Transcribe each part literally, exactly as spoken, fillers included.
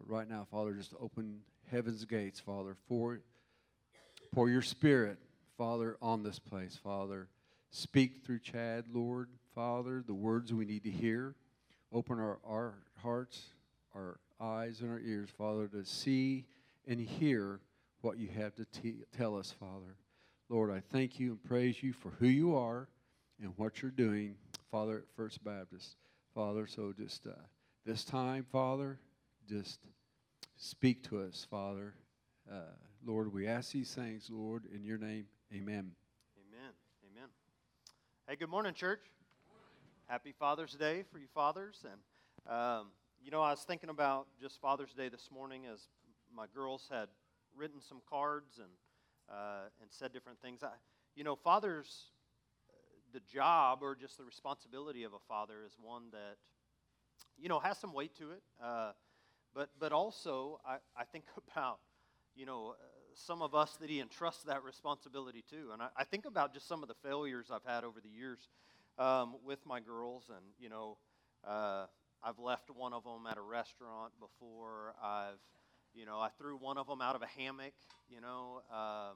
right now, Father, just open heaven's gates, Father, for pour your Spirit, Father, on this place, Father. Speak through Chad, Lord, Father, the words we need to hear. Open our, our hearts, our eyes, and our ears, Father, to see and hear what you have to te- tell us, Father. Lord, I thank you and praise you for who you are and what you're doing, Father, at First Baptist. Father, so just uh, this time, Father, just speak to us, Father. Uh, Lord, we ask these things, Lord, in your name, amen. Amen. Amen. Hey, good morning, church. Happy Father's Day for you fathers. And, um, you know, I was thinking about just Father's Day this morning as my girls had written some cards and uh, and said different things. I, you know, fathers, the job or just the responsibility of a father is one that, you know, has some weight to it. Uh, but but also, I, I think about, you know, uh, some of us that he entrusts that responsibility to. And I, I think about just some of the failures I've had over the years um, with my girls. And, you know, uh, I've left one of them at a restaurant before. I've, you know, I threw one of them out of a hammock, you know. Uh,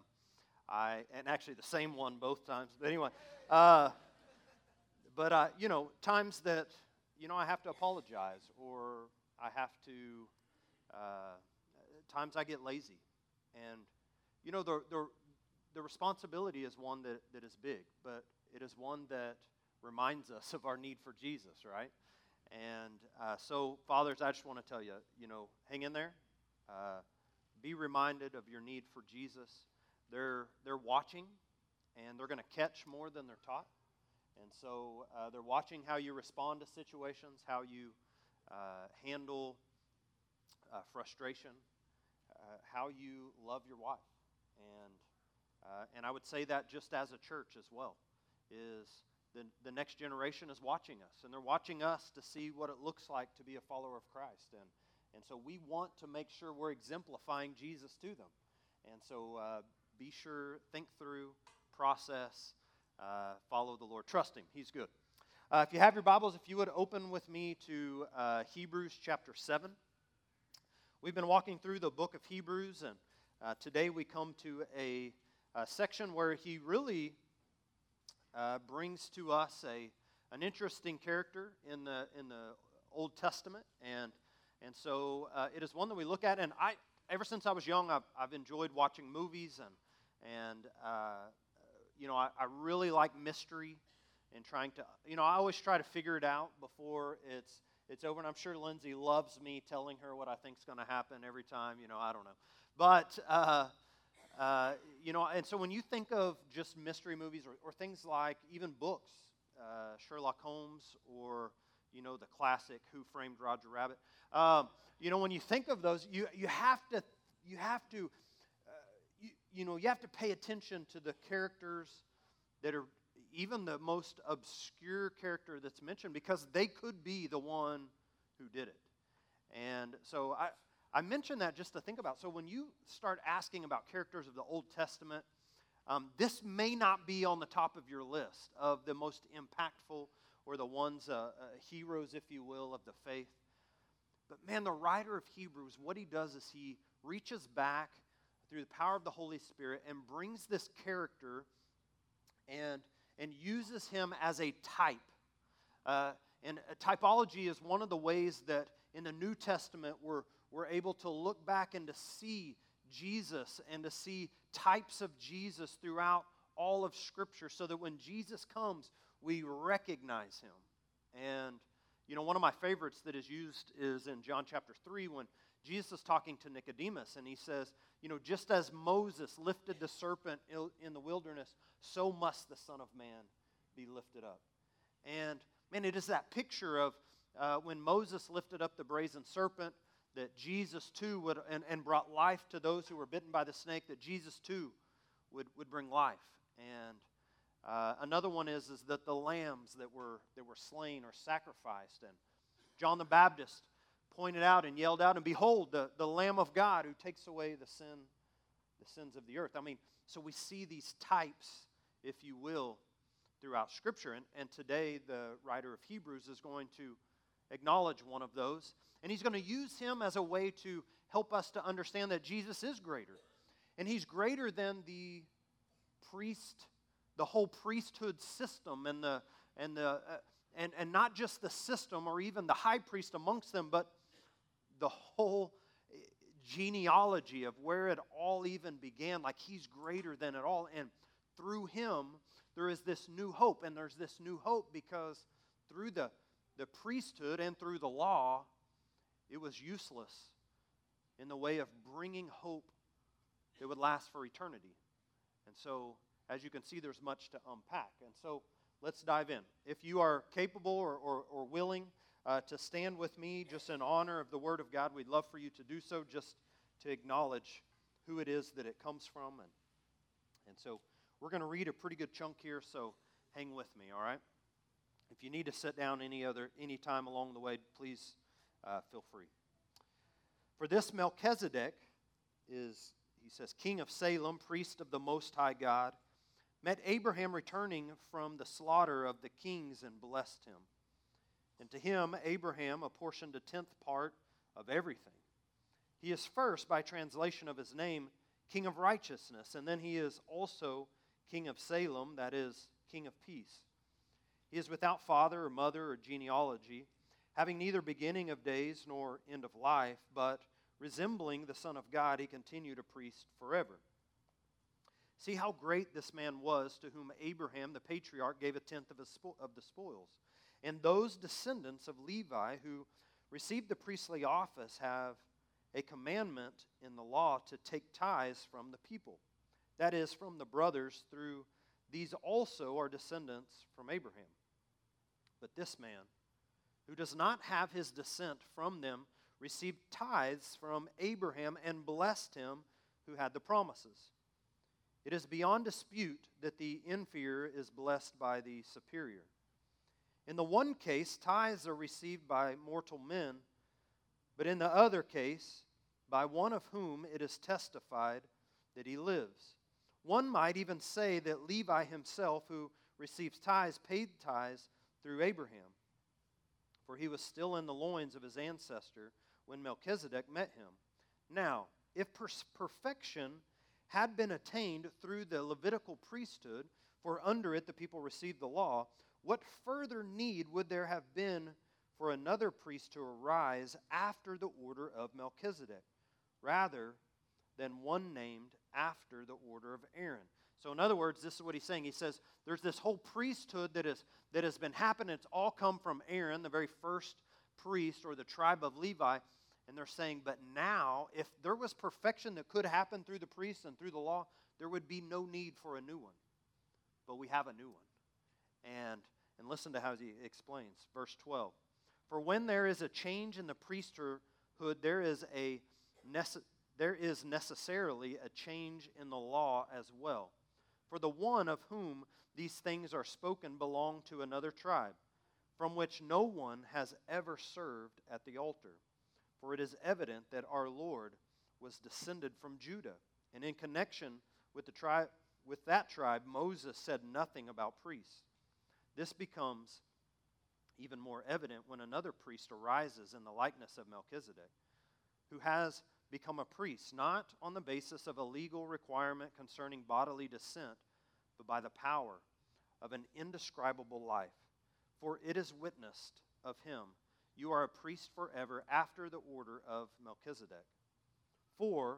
I and actually the same one both times. But anyway, uh, but, uh, you know, times that, you know, I have to apologize or I have to, uh, times I get lazy. And, you know, the, the, the responsibility is one that, that is big, but it is one that reminds us of our need for Jesus, right? And uh, so, fathers, I just want to tell you, you know, hang in there. Uh, be reminded of your need for Jesus. They're, they're watching, and they're going to catch more than they're taught. And so uh, they're watching how you respond to situations, how you uh, handle uh, frustration, uh, how you love your wife. And uh, and I would say that just as a church as well, is the, the next generation is watching us. And they're watching us to see what it looks like to be a follower of Christ. And, and so we want to make sure we're exemplifying Jesus to them. And so uh, be sure, think through, process, Uh, follow the Lord. Trust Him. He's good. Uh, if you have your Bibles, if you would open with me to uh, Hebrews chapter seven. We've been walking through the book of Hebrews, and uh, today we come to a, a section where he really uh, brings to us a an interesting character in the in the Old Testament, and and so uh, it is one that we look at. And I, ever since I was young, I've, I've enjoyed watching movies and and. Uh, You know, I, I really like mystery and trying to, you know, I always try to figure it out before it's it's over. And I'm sure Lindsay loves me telling her what I think is going to happen every time. You know, I don't know. But, uh, uh, you know, and so when you think of just mystery movies or, or things like even books, uh, Sherlock Holmes or, you know, the classic Who Framed Roger Rabbit, um, you know, when you think of those, you, you have to, you have to, You, you know, you have to pay attention to the characters that are even the most obscure character that's mentioned, because they could be the one who did it. And so I, I mentioned that just to think about. So when you start asking about characters of the Old Testament, um, this may not be on the top of your list of the most impactful or the ones, uh, uh, heroes, if you will, of the faith. But man, the writer of Hebrews, what he does is he reaches back through the power of the Holy Spirit and brings this character and, and uses him as a type. Uh, and a typology is one of the ways that in the New Testament we're, we're able to look back and to see Jesus and to see types of Jesus throughout all of Scripture, so that when Jesus comes, we recognize him. And, you know, one of my favorites that is used is in John chapter three, when Jesus is talking to Nicodemus, and he says, you know, just as Moses lifted the serpent in the wilderness, so must the Son of Man be lifted up. And, man, it is that picture of uh, when Moses lifted up the brazen serpent, that Jesus too would, and, and brought life to those who were bitten by the snake, that Jesus too would, would bring life. And uh, another one is, is that the lambs that were, that were slain or sacrificed, and John the Baptist pointed out and yelled out, and behold, the, the Lamb of God who takes away the sin, the sins of the earth. I mean, so we see these types, if you will, throughout Scripture. And, and today the writer of Hebrews is going to acknowledge one of those. And he's going to use him as a way to help us to understand that Jesus is greater. And he's greater than the priest, the whole priesthood system, and the and the uh, and, and not just the system or even the high priest amongst them, but the whole genealogy of where it all even began. Like he's greater than it all. And through him, there is this new hope. And there's this new hope because through the, the priesthood and through the law, it was useless in the way of bringing hope that would last for eternity. And so, as you can see, there's much to unpack. And so, let's dive in. If you are capable or, or, or willing uh, to stand with me just in honor of the Word of God, we'd love for you to do so, just to acknowledge who it is that it comes from. And, and so, we're going to read a pretty good chunk here, so hang with me, all right? If you need to sit down any other any time along the way, please uh, feel free. For this Melchizedek is, he says, king of Salem, priest of the Most High God, met Abraham returning from the slaughter of the kings and blessed him. And to him, Abraham apportioned a tenth part of everything. He is first, by translation of his name, King of Righteousness, and then he is also King of Salem, that is, King of Peace. He is without father or mother or genealogy, having neither beginning of days nor end of life, but resembling the Son of God, he continued a priest forever. See how great this man was, to whom Abraham, the patriarch, gave a tenth of, his spo- of the spoils. And those descendants of Levi who received the priestly office have a commandment in the law to take tithes from the people. That is, from the brothers. Through these also are descendants from Abraham. But this man, who does not have his descent from them, received tithes from Abraham and blessed him who had the promises. It is beyond dispute that the inferior is blessed by the superior. In the one case, tithes are received by mortal men, but in the other case, by one of whom it is testified that he lives. One might even say that Levi himself, who receives tithes, paid tithes through Abraham, for he was still in the loins of his ancestor when Melchizedek met him. Now, if per- perfection had been attained through the Levitical priesthood, for under it the people received the law, what further need would there have been for another priest to arise after the order of Melchizedek, rather than one named after the order of Aaron? So in other words, this is what he's saying. He says there's this whole priesthood that, is, that has been happening. It's all come from Aaron, the very first priest, or the tribe of Levi. And they're saying, but now, if there was perfection that could happen through the priests and through the law, there would be no need for a new one. But we have a new one. And, and listen to how he explains. Verse twelve. For when there is a change in the priesthood, there is, a nece- there is necessarily a change in the law as well. For the one of whom these things are spoken belonged to another tribe, from which no one has ever served at the altar. For it is evident that our Lord was descended from Judah, and in connection with the tribe, with that tribe, Moses said nothing about priests. This becomes even more evident when another priest arises in the likeness of Melchizedek, who has become a priest, not on the basis of a legal requirement concerning bodily descent, but by the power of an indescribable life. For it is witnessed of him, you are a priest forever after the order of Melchizedek. For,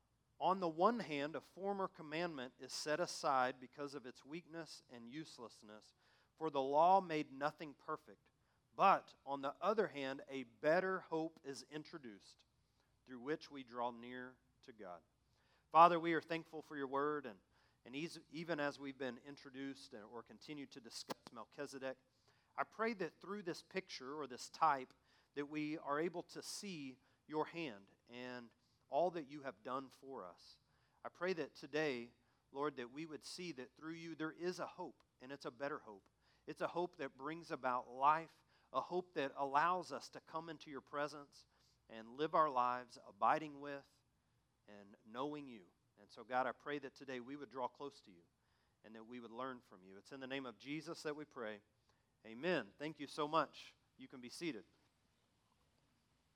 on the one hand, a former commandment is set aside because of its weakness and uselessness, for the law made nothing perfect. But, on the other hand, a better hope is introduced, through which we draw near to God. Father, we are thankful for your word, and, and even as we've been introduced or continue to discuss Melchizedek, I pray that through this picture or this type that we are able to see your hand and all that you have done for us. I pray that today, Lord, that we would see that through you there is a hope, and it's a better hope. It's a hope that brings about life, a hope that allows us to come into your presence and live our lives abiding with and knowing you. And so, God, I pray that today we would draw close to you and that we would learn from you. It's in the name of Jesus that we pray. Amen. Thank you so much. You can be seated.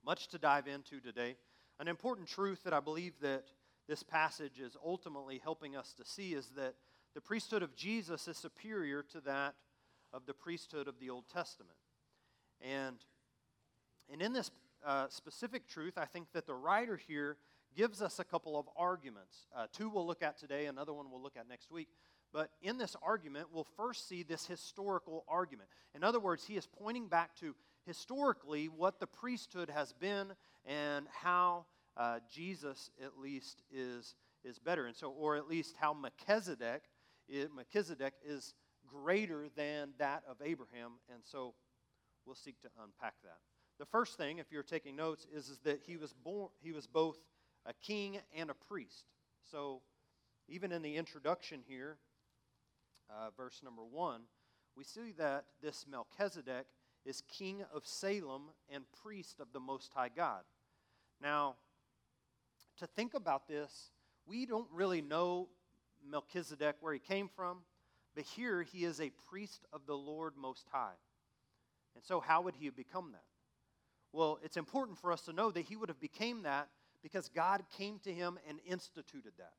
Much to dive into today. An important truth that I believe that this passage is ultimately helping us to see is that the priesthood of Jesus is superior to that of the priesthood of the Old Testament. And, and in this uh, specific truth, I think that the writer here gives us a couple of arguments. Uh, two we'll look at today, another one we'll look at next week. But in this argument, we'll first see this historical argument. In other words, he is pointing back to historically what the priesthood has been and how uh, Jesus at least is, is better. And so, or at least how Melchizedek, is, Melchizedek is greater than that of Abraham. And so we'll seek to unpack that. The first thing, if you're taking notes, is, is that he was born, he was both a king and a priest. So even in the introduction here, uh, verse number one, we see that this Melchizedek is king of Salem and priest of the Most High God. Now, to think about this, we don't really know Melchizedek, where he came from, but here he is a priest of the Lord Most High. And so how would he have become that? Well, it's important for us to know that he would have became that because God came to him and instituted that.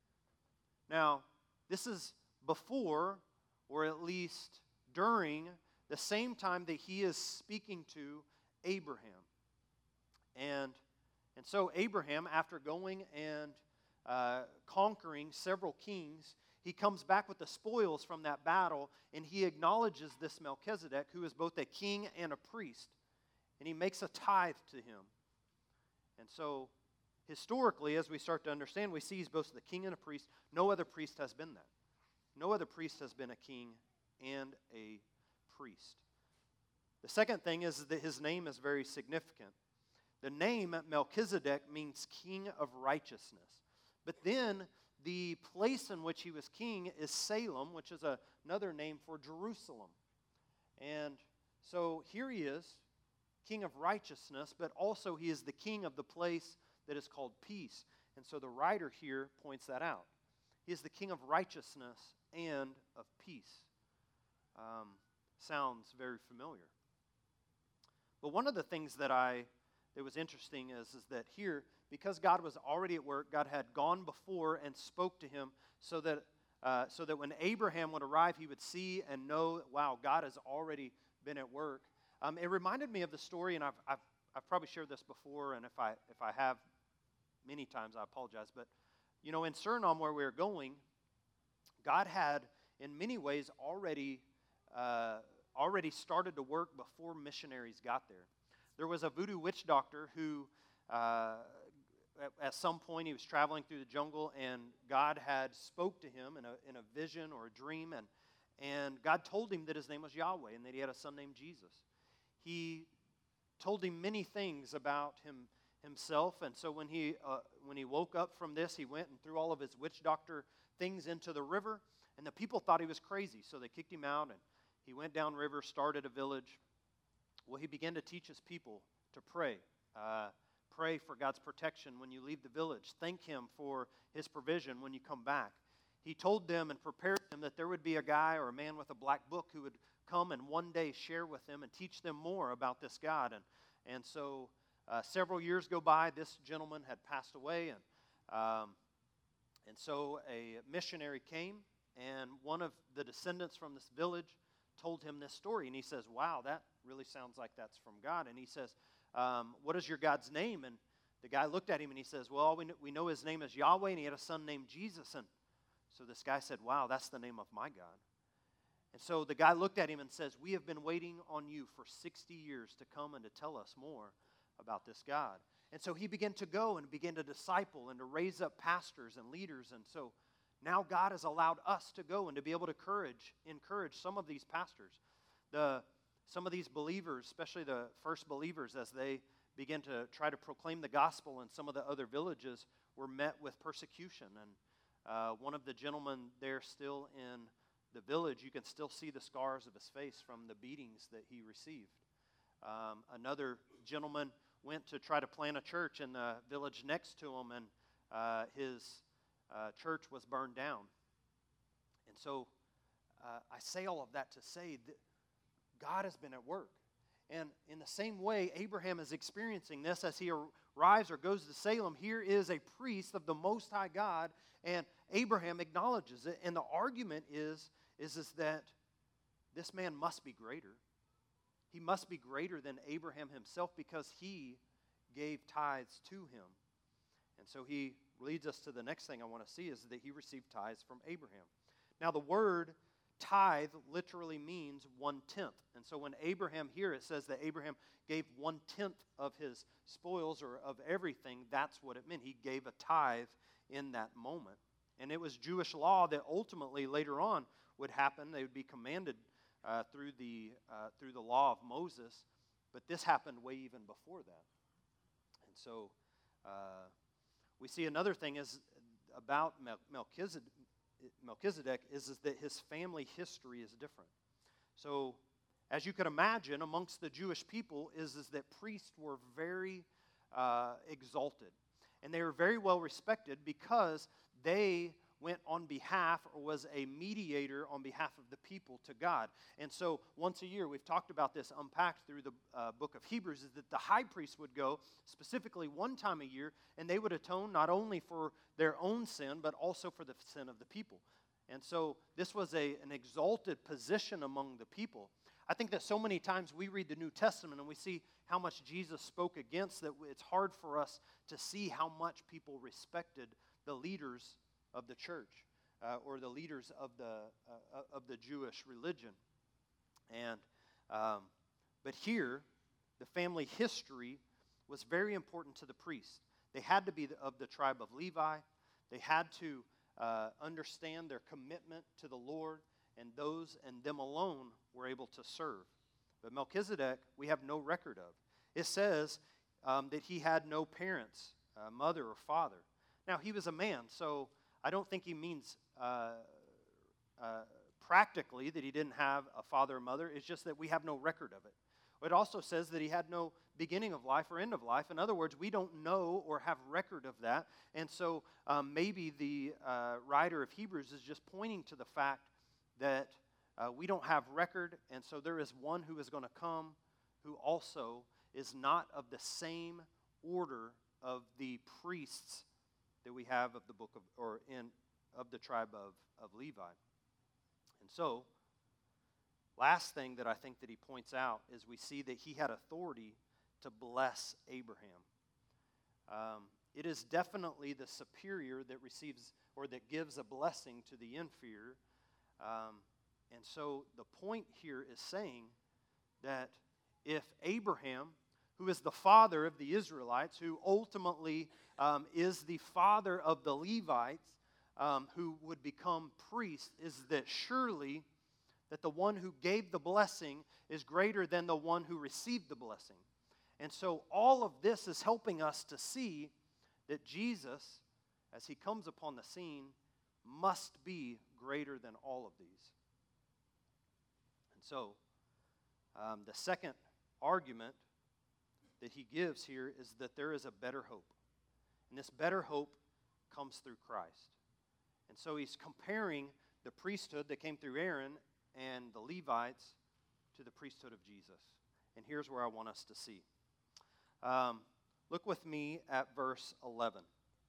Now, this is before, or at least during, the same time that he is speaking to Abraham. And, and so Abraham, after going and uh, conquering several kings, he comes back with the spoils from that battle, and he acknowledges this Melchizedek, who is both a king and a priest, and he makes a tithe to him. And so, historically, as we start to understand, we see he's both the king and a priest. No other priest has been that. No other priest has been a king and a priest. The second thing is that his name is very significant. The name Melchizedek means king of righteousness. But then the place in which he was king is Salem, which is a, another name for Jerusalem. And so here he is, king of righteousness, but also he is the king of the place that is called peace. And so the writer here points that out. He is the king of righteousness and of peace. Um, sounds very familiar. But one of the things that I that was interesting is, is that here, because God was already at work, God had gone before and spoke to him so that uh, so that when Abraham would arrive, he would see and know, wow, God has already been at work. Um, it reminded me of the story, and I've, I've I've probably shared this before, and if I if I have many times, I apologize. But you know, in Suriname, where we were going, God had in many ways already uh, already started to work before missionaries got there. There was a voodoo witch doctor who, uh, at, at some point, he was traveling through the jungle, and God had spoke to him in a in a vision or a dream, and and God told him that his name was Yahweh and that he had a son named Jesus. He told him many things about him himself, and so when he uh, when he woke up from this, he went and threw all of his witch doctor things into the river, and the people thought he was crazy, so they kicked him out, and he went downriver, started a village. Well, he began to teach his people to pray. Uh, pray for God's protection when you leave the village. Thank him for his provision when you come back. He told them and prepared them that there would be a guy or a man with a black book who would come and one day share with them and teach them more about this God. And, and so uh, several years go by. This gentleman had passed away, and, um, and so a missionary came, and one of the descendants from this village told him this story, and he says, wow, that really sounds like that's from God. And he says, um, what is your God's name? And the guy looked at him and he says, well, we know, we know his name is Yahweh, and he had a son named Jesus. And so this guy said, wow, that's the name of my God. And so the guy looked at him and says, we have been waiting on you for sixty years to come and to tell us more about this God. And so he began to go and began to disciple and to raise up pastors and leaders. And so now God has allowed us to go and to be able to encourage, encourage some of these pastors. The, some of these believers, especially the first believers, as they begin to try to proclaim the gospel in some of the other villages, were met with persecution. And uh, one of the gentlemen there still in the village, you can still see the scars of his face from the beatings that he received. Um, another gentleman went to try to plant a church in the village next to him, and uh, his Uh, church was burned down. And so uh, I say all of that to say that God has been at work. And in the same way, Abraham is experiencing this as he arrives or goes to Salem. Here is a priest of the Most High God, and Abraham acknowledges it. And the argument is, is, is that this man must be greater. He must be greater than Abraham himself because he gave tithes to him. And so he leads us to the next thing I want to see is that he received tithes from Abraham. Now the word tithe literally means one-tenth. And so when Abraham here, it says that Abraham gave one-tenth of his spoils or of everything. That's what it meant. He gave a tithe in that moment. And it was Jewish law that ultimately later on would happen. They would be commanded uh, through the uh, through the law of Moses. But this happened way even before that. And so uh, we see another thing is about Melchizedek. Melchizedek is, is that his family history is different. So, as you could imagine, amongst the Jewish people is, is that priests were very uh, exalted. And they were very well respected because they went on behalf or was a mediator on behalf of the people to God. And so once a year, we've talked about this, unpacked through the uh, book of Hebrews, is that the high priest would go specifically one time a year, and they would atone not only for their own sin, but also for the sin of the people. And so this was a, an exalted position among the people. I think that so many times we read the New Testament and we see how much Jesus spoke against, that it's hard for us to see how much people respected the leaders of the church uh, or the leaders of the uh, of the Jewish religion. And um, but here, the family history was very important to the priests. They had to be the, of the tribe of Levi. They had to uh, understand their commitment to the Lord, and those and them alone were able to serve. But Melchizedek, we have no record of. It says um, that he had no parents, uh, mother or father. Now, he was a man, so I don't think he means uh, uh, practically that he didn't have a father or mother. It's just that we have no record of it. It also says that he had no beginning of life or end of life. In other words, we don't know or have record of that. And so um, maybe the uh, writer of Hebrews is just pointing to the fact that uh, we don't have record, and so there is one who is going to come who also is not of the same order of the priests that we have of the book of, or in, of the tribe of, of Levi. And so, last thing that I think that he points out is we see that he had authority to bless Abraham. Um, it is definitely the superior that receives or that gives a blessing to the inferior. Um, and so the point here is saying that if Abraham, who is the father of the Israelites, who ultimately um, is the father of the Levites, um, who would become priests, is that surely that the one who gave the blessing is greater than the one who received the blessing. And so all of this is helping us to see that Jesus, as he comes upon the scene, must be greater than all of these. And so um, the second argument that he gives here is that there is a better hope. And this better hope comes through Christ. And so he's comparing the priesthood that came through Aaron and the Levites to the priesthood of Jesus. And here's where I want us to see. Um, look with me at verse eleven.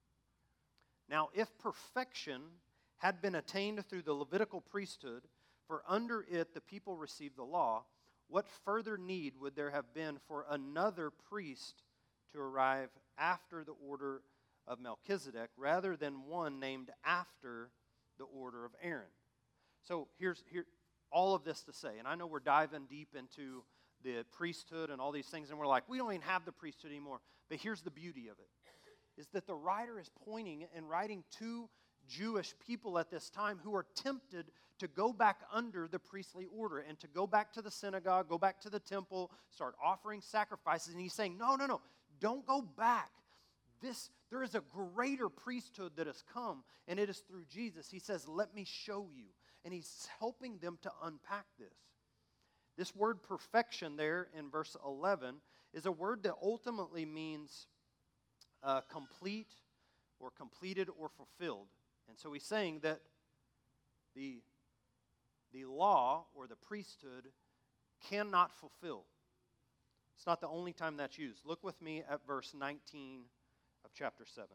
Now, if perfection had been attained through the Levitical priesthood, for under it the people received the law, what further need would there have been for another priest to arrive after the order of Melchizedek, rather than one named after the order of Aaron? So here's here all of this to say, and I know we're diving deep into the priesthood and all these things, and we're like, we don't even have the priesthood anymore. But here's the beauty of it, is that the writer is pointing and writing to Jewish people at this time who are tempted to go back under the priestly order and to go back to the synagogue, go back to the temple, start offering sacrifices. And he's saying, no, no, no, don't go back. This, there is a greater priesthood that has come, and it is through Jesus. He says, let me show you. And he's helping them to unpack this. This word perfection there in verse eleven is a word that ultimately means uh, complete or completed or fulfilled. And so he's saying that the, the law or the priesthood cannot fulfill. It's not the only time that's used. Look with me at verse nineteen of chapter seven.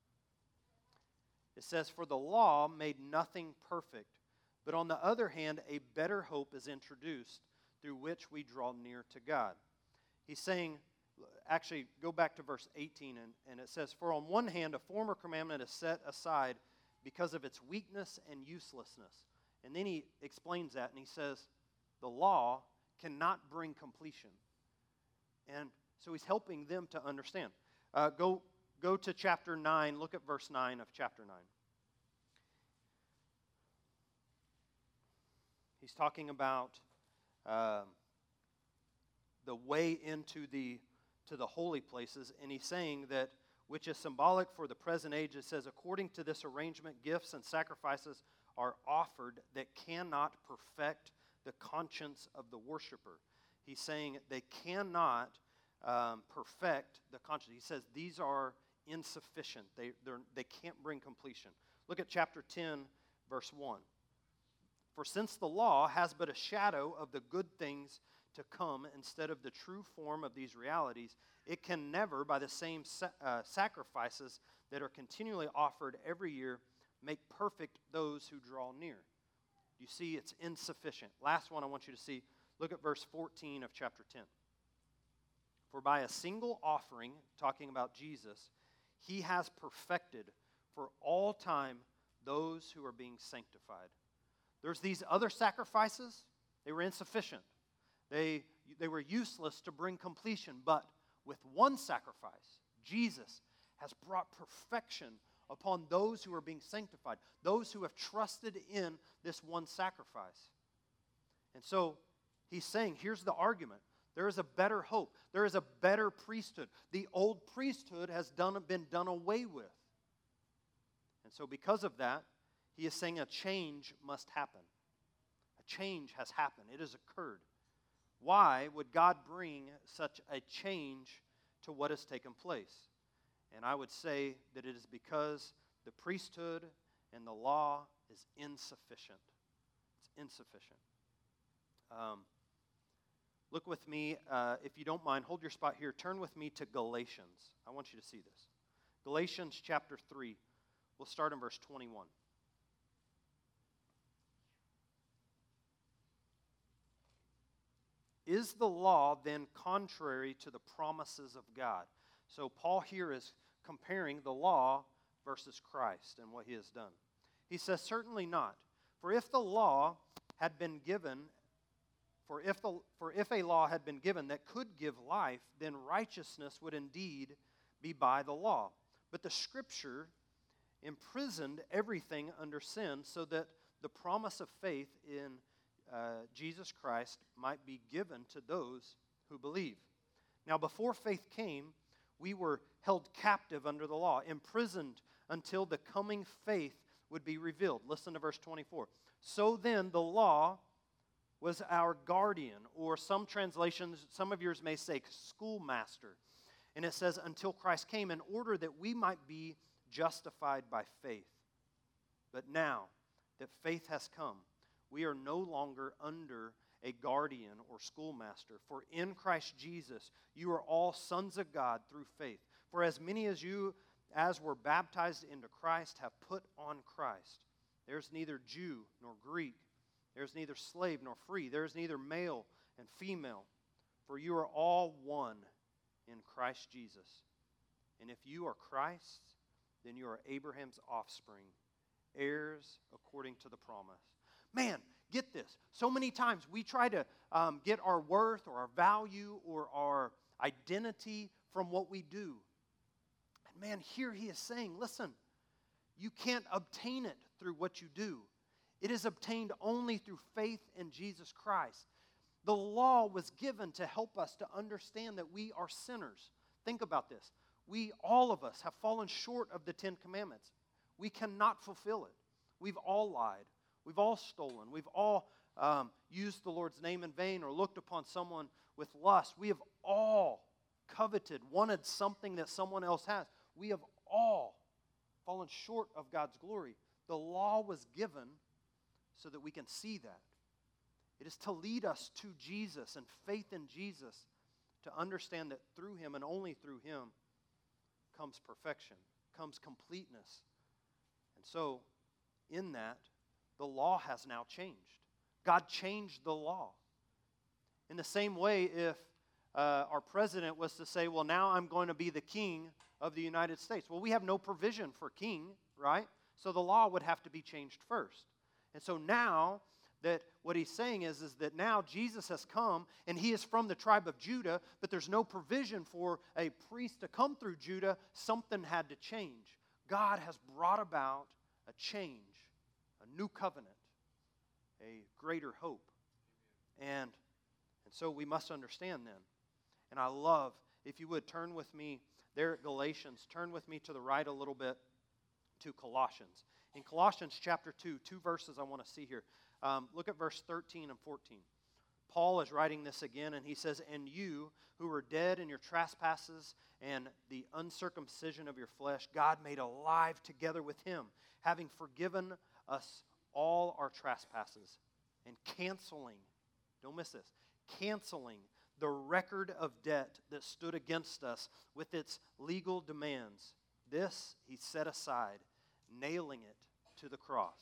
It says, "For the law made nothing perfect, but on the other hand, a better hope is introduced, through which we draw near to God." He's saying, actually, go back to verse eighteen, and, and it says, "For on one hand, a former commandment is set aside because of its weakness and uselessness." And then he explains that, and he says, the law cannot bring completion. And so he's helping them to understand. Uh, go, go to chapter nine, look at verse nine of chapter nine. He's talking about um, the way into the to the holy places, and he's saying that, which is symbolic for the present age. It says, "According to this arrangement, gifts and sacrifices are offered that cannot perfect the conscience of the worshiper." He's saying they cannot um, perfect the conscience. He says these are insufficient. They they're, they can't bring completion. Look at chapter ten, verse one. "For since the law has but a shadow of the good things to come instead of the true form of these realities, it can never, by the same sa- uh, sacrifices that are continually offered every year, make perfect those who draw near." You see, it's insufficient. Last one I want you to see. Look at verse fourteen of chapter ten. "For by a single offering," talking about Jesus, "he has perfected for all time those who are being sanctified." There's these other sacrifices. They were insufficient. They, they were useless to bring completion. But with one sacrifice, Jesus has brought perfection upon those who are being sanctified, those who have trusted in this one sacrifice. And so he's saying, here's the argument. There is a better hope. There is a better priesthood. The old priesthood has done, been done away with. And so because of that, he is saying a change must happen. A change has happened. It has occurred. Why would God bring such a change to what has taken place? And I would say that it is because the priesthood and the law is insufficient. It's insufficient. Um, look with me, uh, if you don't mind, hold your spot here. Turn with me to Galatians. I want you to see this. Galatians chapter three. We'll start in verse twenty-one. "Is the law then contrary to the promises of God?" So Paul here is comparing the law versus Christ and what he has done. He says, "Certainly not. For if the law had been given, for if the for if a law had been given that could give life, then righteousness would indeed be by the law. But the Scripture imprisoned everything under sin, so that the promise of faith in uh, Jesus Christ might be given to those who believe. Now, before faith came, we were held captive under the law, imprisoned until the coming faith would be revealed." Listen to verse twenty-four. "So then the law was our guardian," or some translations, some of yours may say schoolmaster. And it says, "until Christ came, in order that we might be justified by faith. But now that faith has come, we are no longer under a guardian or schoolmaster. For in Christ Jesus, you are all sons of God through faith. For as many as you as were baptized into Christ have put on Christ. There's neither Jew nor Greek. There's neither slave nor free. There's neither male and female. For you are all one in Christ Jesus. And if you are Christ's, then you are Abraham's offspring, heirs according to the promise." Man, get this. So many times we try to um, get our worth or our value or our identity from what we do. And man, here he is saying, listen, you can't obtain it through what you do. It is obtained only through faith in Jesus Christ. The law was given to help us to understand that we are sinners. Think about this. We, all of us, have fallen short of the Ten Commandments. We cannot fulfill it. We've all lied. We've all stolen. We've all um, used the Lord's name in vain or looked upon someone with lust. We have all coveted, wanted something that someone else has. We have all fallen short of God's glory. The law was given so that we can see that. It is to lead us to Jesus and faith in Jesus to understand that through Him and only through Him comes perfection, comes completeness. And so, in that, the law has now changed. God changed the law. In the same way, if uh, our president was to say, well, now I'm going to be the king of the United States. Well, we have no provision for king, right? So the law would have to be changed first. And so now that what he's saying is, is that now Jesus has come, and he is from the tribe of Judah, but there's no provision for a priest to come through Judah. Something had to change. God has brought about a change, a new covenant, a greater hope. And, and so we must understand then. And I love, if you would turn with me there at Galatians, turn with me to the right a little bit to Colossians. In Colossians chapter two, two verses I want to see here. Um, look at verse thirteen and fourteen. Paul is writing this again, and he says, "And you who were dead in your trespasses and the uncircumcision of your flesh, God made alive together with him, having forgiven us all our trespasses, and canceling," don't miss this, canceling the record of debt that stood against us with its legal demands. This he set aside, nailing it to the cross.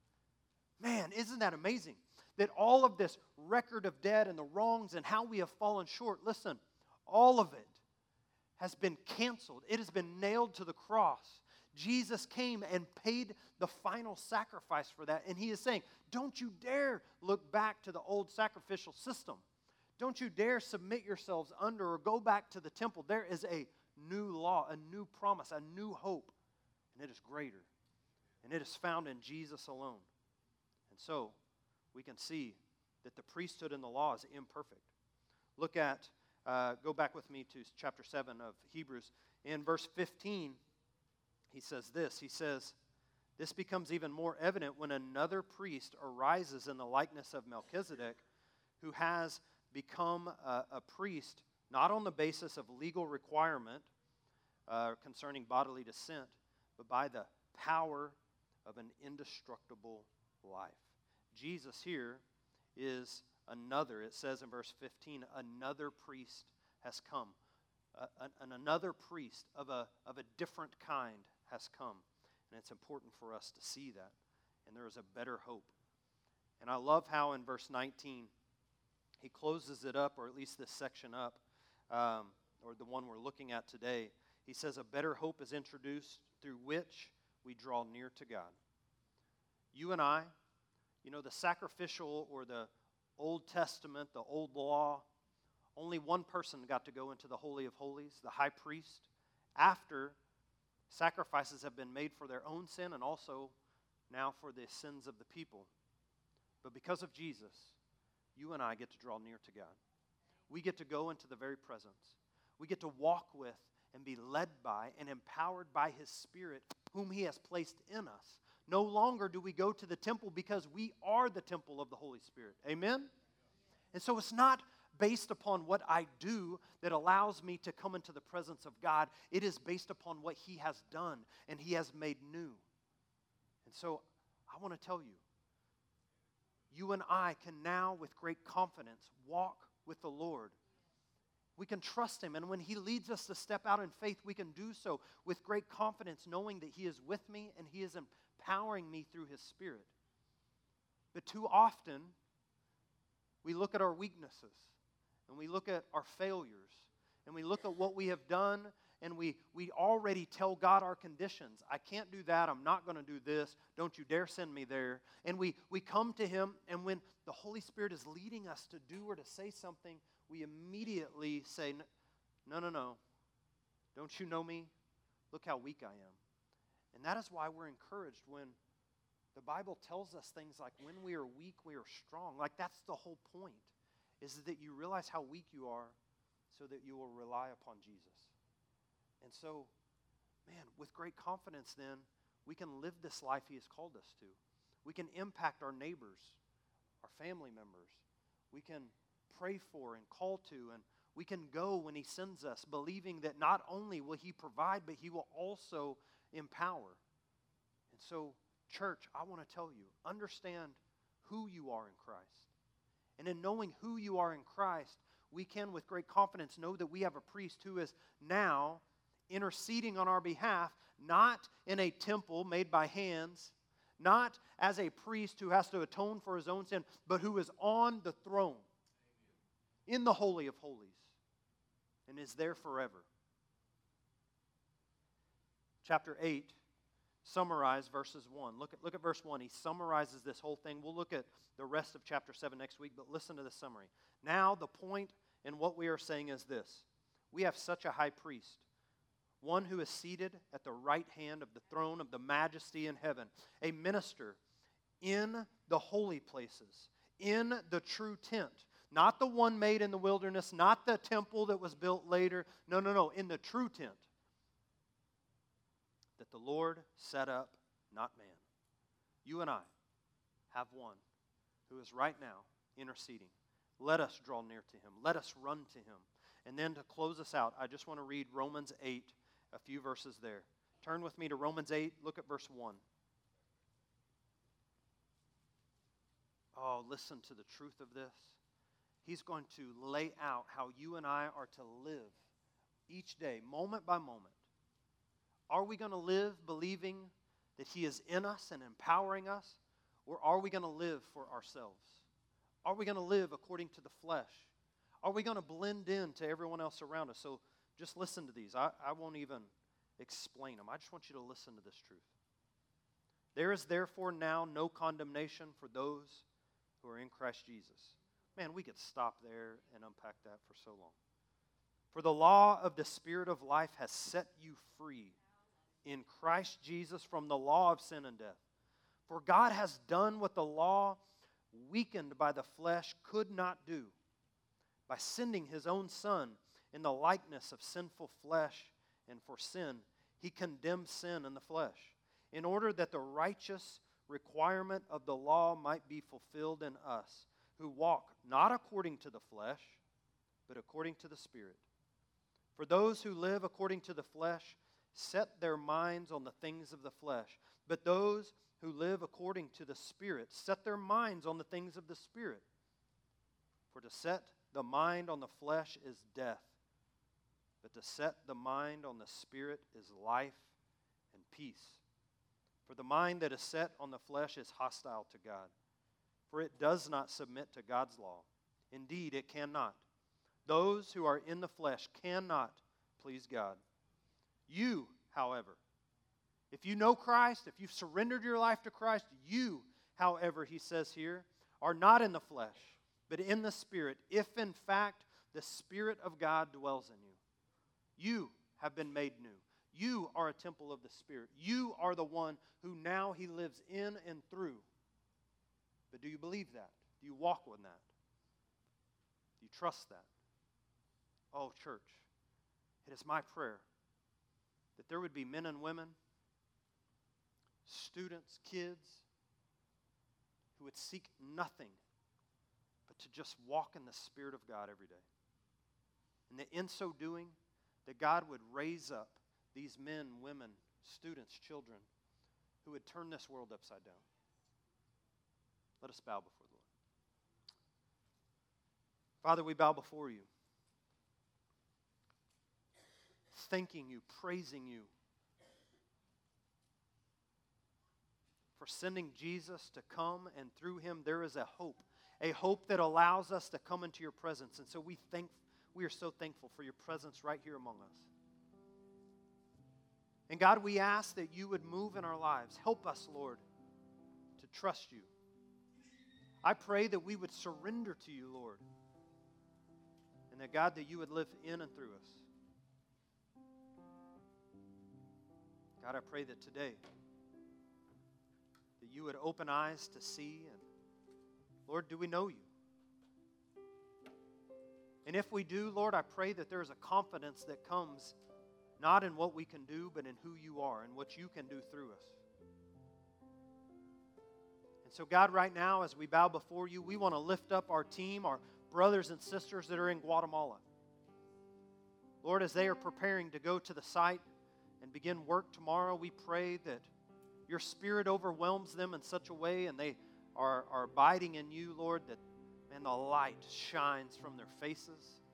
Man, isn't that amazing? That all of this record of debt and the wrongs and how we have fallen short, listen, all of it has been canceled. It has been nailed to the cross. Jesus came and paid the final sacrifice for that. And he is saying, don't you dare look back to the old sacrificial system. Don't you dare submit yourselves under or go back to the temple. There is a new law, a new promise, a new hope. And it is greater. And it is found in Jesus alone. And so, we can see that the priesthood in the law is imperfect. Look at, uh, go back with me to chapter seven of Hebrews. In verse fifteen, he says this. He says, "This becomes even more evident when another priest arises in the likeness of Melchizedek, who has become a, a priest not on the basis of legal requirement uh, concerning bodily descent, but by the power of an indestructible life." Jesus here is another, it says in verse fifteen, another priest has come. Uh, an, another priest of a, of a different kind has come. And it's important for us to see that. And there is a better hope. And I love how in verse nineteen, he closes it up, or at least this section up, um, or the one we're looking at today. He says, a better hope is introduced through which we draw near to God. You and I, you know, the sacrificial or the Old Testament, the old law, only one person got to go into the Holy of Holies, the high priest, after sacrifices have been made for their own sin and also now for the sins of the people. But because of Jesus, you and I get to draw near to God. We get to go into the very presence. We get to walk with and be led by and empowered by His Spirit, whom He has placed in us. No longer do we go to the temple because we are the temple of the Holy Spirit. Amen? And so it's not based upon what I do that allows me to come into the presence of God. It is based upon what He has done and He has made new. And so I want to tell you, you and I can now with great confidence walk with the Lord. We can trust Him, and when He leads us to step out in faith, we can do so with great confidence, knowing that He is with me and He is empowering me through His Spirit. But too often, we look at our weaknesses, and we look at our failures, and we look at what we have done, and we, we already tell God our conditions. I can't do that. I'm not going to do this. Don't you dare send me there. And we, we come to Him, and when the Holy Spirit is leading us to do or to say something, we immediately say, no, no, no. Don't you know me? Look how weak I am. And that is why we're encouraged when the Bible tells us things like, when we are weak, we are strong. Like, that's the whole point, is that you realize how weak you are so that you will rely upon Jesus. And so, man, with great confidence then, we can live this life He has called us to. We can impact our neighbors, our family members. We can pray for and call to, and we can go when He sends us, believing that not only will He provide, but He will also empower. And so, church, I want to tell you, understand who you are in Christ. And in knowing who you are in Christ, we can with great confidence know that we have a priest who is now interceding on our behalf, not in a temple made by hands, not as a priest who has to atone for his own sin, but who is on the throne in the Holy of Holies and is there forever. Chapter eight summarized verses one. Look at, look at verse one. He summarizes this whole thing. We'll look at the rest of chapter seven next week, but listen to the summary. Now, the point in what we are saying is this. We have such a high priest, one who is seated at the right hand of the throne of the majesty in heaven, a minister in the holy places, in the true tent, not the one made in the wilderness, not the temple that was built later. No, no, no, in the true tent that the Lord set up, not man. You and I have one who is right now interceding. Let us draw near to him. Let us run to him. And then to close us out, I just want to read Romans eight, a few verses there. Turn with me to Romans eight. Look at verse one. Oh, listen to the truth of this. He's going to lay out how you and I are to live each day, moment by moment. Are we going to live believing that He is in us and empowering us? Or are we going to live for ourselves? Are we going to live according to the flesh? Are we going to blend in to everyone else around us? So just listen to these. I, I won't even explain them. I just want you to listen to this truth. There is therefore now no condemnation for those who are in Christ Jesus. Man, we could stop there and unpack that for so long. For the law of the Spirit of life has set you free in Christ Jesus from the law of sin and death. For God has done what the law, weakened by the flesh, could not do. By sending His own Son in the likeness of sinful flesh, and for sin, He condemned sin in the flesh, in order that the righteous requirement of the law might be fulfilled in us, who walk not according to the flesh, but according to the Spirit. For those who live according to the flesh set their minds on the things of the flesh, but those who live according to the Spirit set their minds on the things of the Spirit. For to set the mind on the flesh is death, but to set the mind on the Spirit is life and peace. For the mind that is set on the flesh is hostile to God, for it does not submit to God's law. Indeed, it cannot. Those who are in the flesh cannot please God. You, however, if you know Christ, if you've surrendered your life to Christ, you, however, he says here, are not in the flesh, but in the Spirit, if in fact the Spirit of God dwells in you. You have been made new. You are a temple of the Spirit. You are the one who now He lives in and through. But do you believe that? Do you walk with that? Do you trust that? Oh, church, it is my prayer that there would be men and women, students, kids, who would seek nothing but to just walk in the Spirit of God every day. And that in so doing, that God would raise up these men, women, students, children, who would turn this world upside down. Let us bow before the Lord. Father, we bow before you, thanking you, praising you for sending Jesus to come, and through Him there is a hope, a hope that allows us to come into your presence. And so we thank, we are so thankful for your presence right here among us. And God, we ask that you would move in our lives. Help us, Lord, to trust you. I pray that we would surrender to you, Lord. And that, God, that you would live in and through us. God, I pray that today that you would open eyes to see. And Lord, do we know you? And if we do, Lord, I pray that there is a confidence that comes not in what we can do, but in who you are and what you can do through us. And so, God, right now, as we bow before you, we want to lift up our team, our brothers and sisters that are in Guatemala. Lord, as they are preparing to go to the site and begin work tomorrow, we pray that your Spirit overwhelms them in such a way, and they are, are abiding in you, Lord, that, man, the light shines from their faces.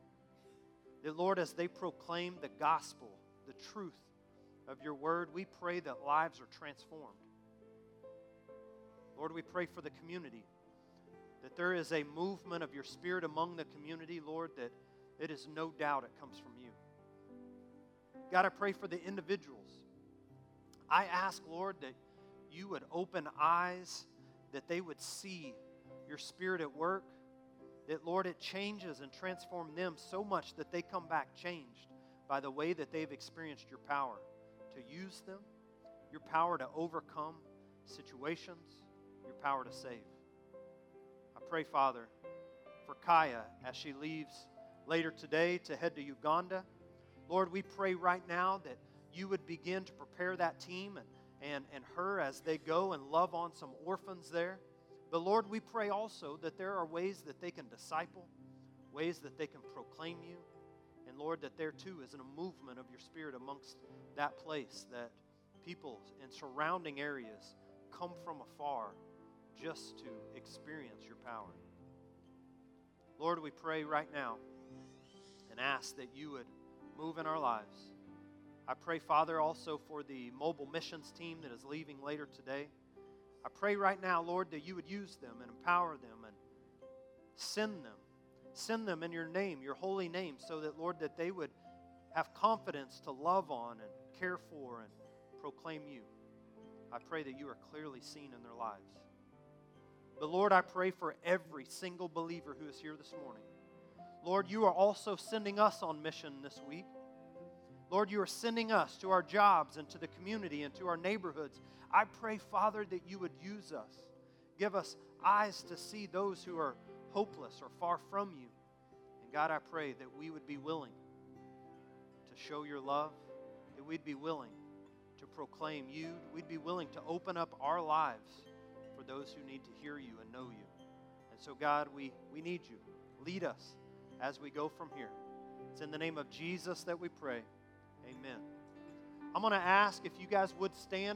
That, Lord, as they proclaim the gospel, the truth of your word, we pray that lives are transformed. Lord, we pray for the community, that there is a movement of your Spirit among the community, Lord, that it is no doubt it comes from you. God, I pray for the individuals. I ask, Lord, that you would open eyes, that they would see your Spirit at work, that, Lord, it changes and transforms them so much that they come back changed by the way that they've experienced your power to use them, your power to overcome situations, your power to save. I pray, Father, for Kaya as she leaves later today to head to Uganda. Lord, we pray right now that you would begin to prepare that team and, and, and her as they go and love on some orphans there. But Lord, we pray also that there are ways that they can disciple, ways that they can proclaim you. And Lord, that there too is a movement of your Spirit amongst that place, that people in surrounding areas come from afar just to experience your power. Lord, we pray right now and ask that you would move in our lives. I pray, Father, also for the mobile missions team that is leaving later today. I pray right now, Lord, that you would use them and empower them and send them. Send them in your name, your holy name, so that, Lord, that they would have confidence to love on and care for and proclaim you. I pray that you are clearly seen in their lives. But, Lord, I pray for every single believer who is here this morning. Lord, you are also sending us on mission this week. Lord, you are sending us to our jobs and to the community and to our neighborhoods. I pray, Father, that you would use us. Give us eyes to see those who are hopeless or far from you. And God, I pray that we would be willing to show your love, that we'd be willing to proclaim you, we'd be willing to open up our lives for those who need to hear you and know you. And so, God, we, we need you. Lead us as we go from here. It's in the name of Jesus that we pray. Amen. I'm going to ask if you guys would stand.